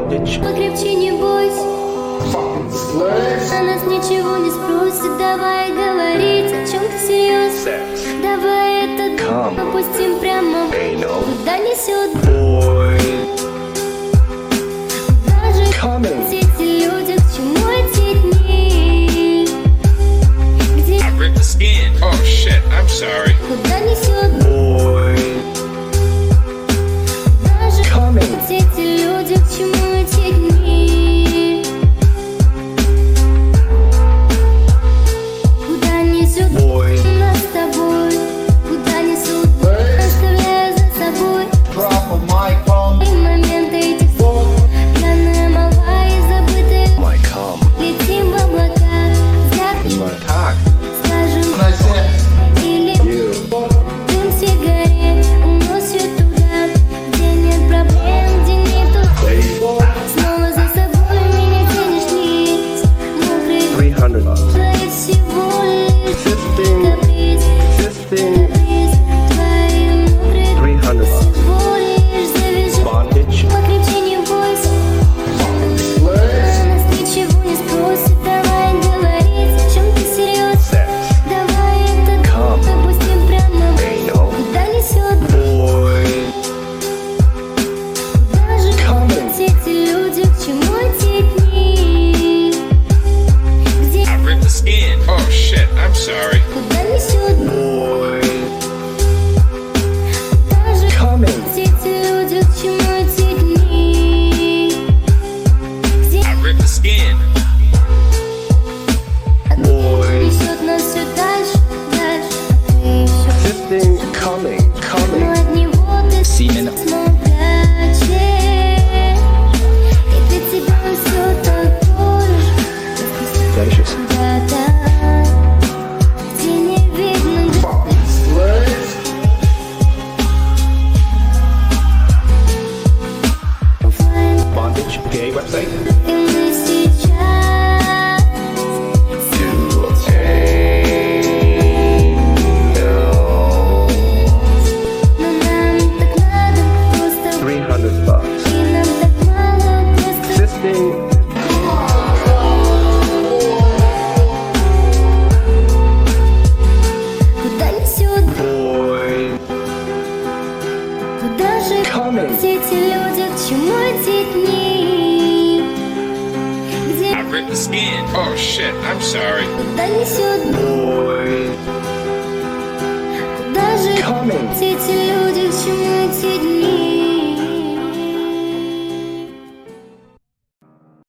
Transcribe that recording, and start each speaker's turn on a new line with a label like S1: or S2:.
S1: Bondage.
S2: Покрепче не бойся,
S3: Fucking slaves.
S2: а нас ничего не спросит. Давай говорить, о чем ты серьезно.
S1: Sex.
S2: Давай это
S1: Come.
S2: опустим прямо.
S1: Anal.
S2: Куда несет
S1: Boy.
S2: даже
S1: Coming.
S2: все эти люди, к чему эти дни? Где,
S4: I ripped the skin. Oh shit, I'm sorry.
S2: куда несет
S1: Boy.
S2: даже
S1: Coming.
S2: все эти люди, к чему эти дни? Куда несет
S1: Boy.
S2: нас с тобой? Куда несут, оставляя за собой
S3: Drop a mic on.
S2: и моменты этих слов. Пьяная молва и забытые
S1: My cum.
S2: летим в облаках. Взгляд
S1: My cock.
S2: скажем
S3: And I said,
S2: или
S1: You.
S2: дым сигарет уносит туда, где нет проблем, где нету. Снова за собой меня тянешь вниз. Мокрый
S1: $300.
S2: твои всего лишь
S1: Fisting.
S2: каприз,
S1: Fisting.
S2: каприз. Твои мокрые
S1: $300.
S2: всего лишь завяжи.
S1: Bondage.
S2: Покрепче не бойся,
S3: slaves.
S2: а нас ничего не спросит. Давай говорить, о чем ты серьезно.
S1: Sex.
S2: Давай это
S1: Come.
S2: опустим прямо.
S1: Anal.
S2: Куда несет
S1: Boy.
S2: даже
S1: Coming.
S2: все эти люди, к чему эти дни? Где,
S4: I ripped the skin. Oh shit, I'm sorry.
S2: куда несет
S1: Boy.
S2: даже
S1: Coming.
S2: все эти люди, к чему эти дни? Где
S4: I ripped the skin.
S1: Boy.
S2: несет нас все дальше, дальше, а ты еще
S1: Fisting. Coming.
S2: но
S1: Coming.
S2: от него ты
S1: Semen.
S2: снова прячешь. И для тебя он все такой же.
S1: Delicious.
S2: Да-да, где не видно
S3: Fucking slaves.
S2: оффлайн.
S1: Bondage. Gay website.
S2: И мы сейчас но нам так надо просто,
S1: $300.
S2: и нам так мало просто.
S1: Fisting.
S2: Куда несет,
S1: Boy.
S2: куда же
S1: Coming.
S2: все эти люди, к чему эти дни? Где,
S4: I ripped the skin. Oh shit, I'm sorry.
S2: куда несет,
S1: Boy.
S2: куда же
S1: Coming.
S2: все эти люди, к чему эти дни?